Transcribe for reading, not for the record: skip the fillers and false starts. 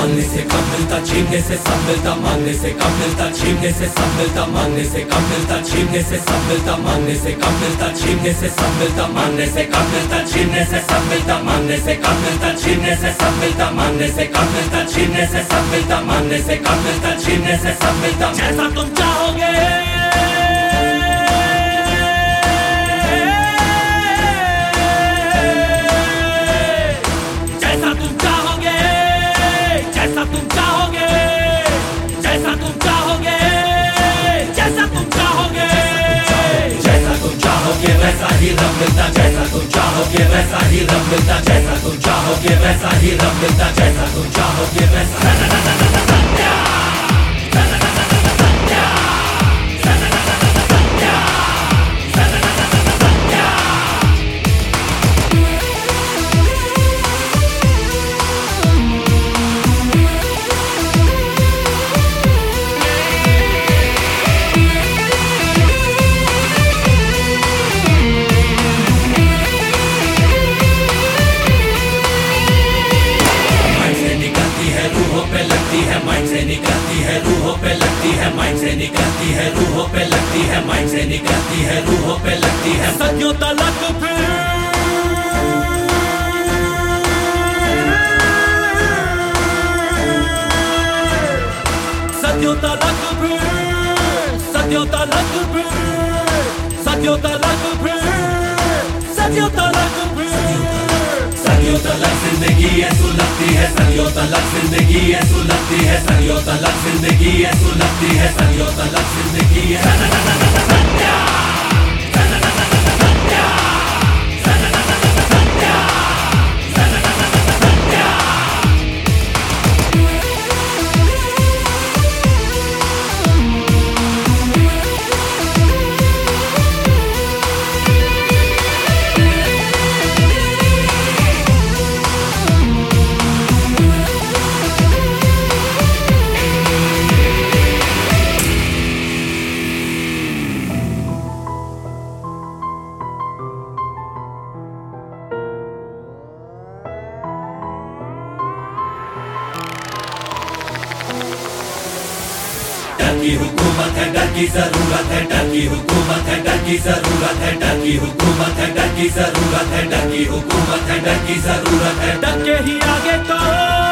मांगने से कम मिलता, छीनने से सब मिलता, मांगने से कम मिलता, छीनने से सब मिलता, मांगने से कम मिलता, छीनने से सब मिलता, मांगने से कम मिलता, छीनने से सब मिलता, मांगने से कम मिलता, छीनने से सब मिलता, मांगने से कम मिलता, छीनने से सब मिलता, मांगने से कम मिलता, छीनने से सब मिलता, मांगने से कम मिलता, छीनने से सब मिलता। जैसा तुम चाहोगे वैसा ही रब मिलता, जैसा तुम चाहोगे वैसा ही रब मिलता, जैसा तुम चाहोगे वैसा ही रब मिलता, जैसा तुम चाहोगे वैसा। माइंड से निकलती है रूहों पे लगती है, माइंड से निकलती है रूहों पे लगती है, माइंड से निकलती है रूहों पे लगती है। सदियों तलक फिर सदियों तलक फिर सदियों तलक फिर सदियों तलक फिर सदियों तलक फिर सदियों तलक जिंदगी ये सुलगती है, सदियों तलक जिंदगी ये सुलगती है, सदियों तलक जिंदगी ये सुलगती है, सदियों तलक जिंदगी ये। डर की हुकूमत है, डर की जरूरत है, डर की हुकूमत है, डर की जरूरत है, डर की हुकूमत है, डर की जरूरत है, डर की हुकूमत है, डर की जरूरत है, डर के ही आगे तो